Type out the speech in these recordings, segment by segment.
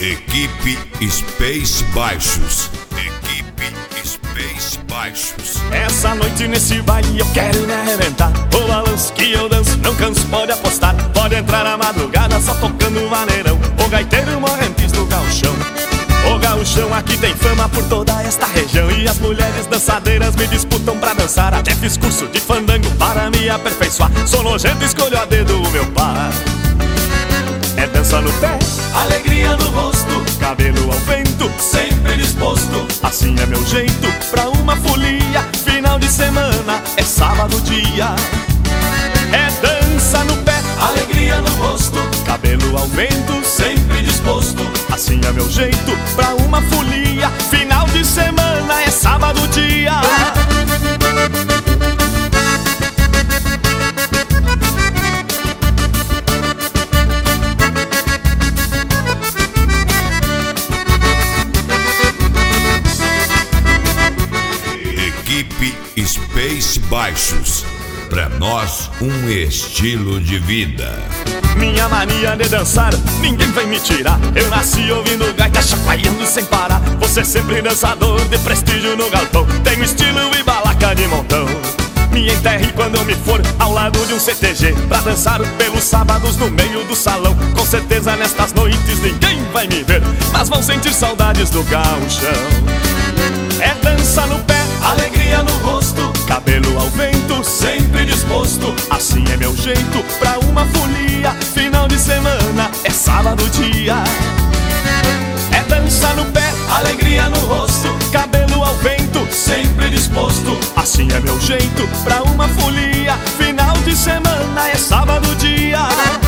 Equipe Space Baixos. Equipe Space Baixos. Essa noite nesse baile eu quero me arrebentar. O balanço que eu danço não canso, pode apostar. Pode entrar na madrugada só tocando maneirão. O gaiteiro morrentes do gauchão. O gauchão aqui tem fama por toda esta região. E as mulheres dançadeiras me disputam pra dançar. Até fiz curso de fandango para me aperfeiçoar. Sou nojento, escolho a dedo o meu par. É dança no pé, alegria no rosto, cabelo ao vento, sempre disposto. Assim é meu jeito pra uma folia. Final de semana é sábado dia. É dança no pé, alegria no rosto, cabelo ao vento, sempre disposto. assim é meu jeito pra uma folia. Final de semana é sábado dia. Equipe Space Baixos. Pra nós, um estilo de vida. Minha mania de dançar, ninguém vai me tirar. Eu nasci ouvindo gaita, chacoalhando sem parar. Você sempre dançador de prestígio no galpão. Tenho estilo e balaca de montão. Me enterre quando eu me for ao lado de um CTG, pra dançar pelos sábados no meio do salão. Com certeza nestas noites ninguém vai me ver, mas vão sentir saudades do gauchão. É dança no pé, alegria no rosto, cabelo ao vento, sempre disposto. assim é meu jeito pra uma folia. Final de semana é sábado dia. É dança no pé, alegria no rosto, cabelo ao vento, sempre disposto. assim é meu jeito pra uma folia. Final de semana é sábado dia.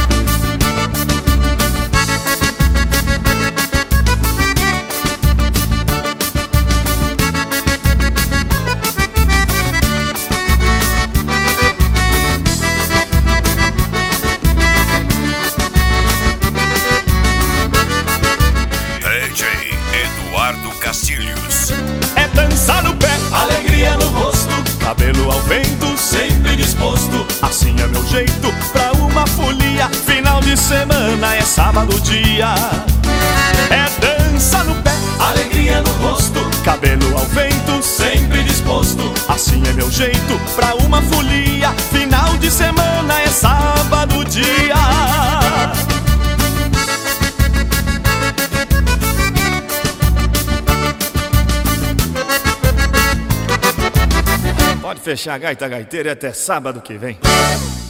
Eduardo Castilhos. É dança no pé, alegria no rosto, cabelo ao vento, sempre disposto. assim é meu jeito pra uma folia. Final de semana é sábado dia. É dança no pé, alegria no rosto, cabelo ao vento, sempre disposto. assim é meu jeito pra uma folia. Final de semana é sábado dia. Pode fechar a gaita gaiteira até sábado que vem.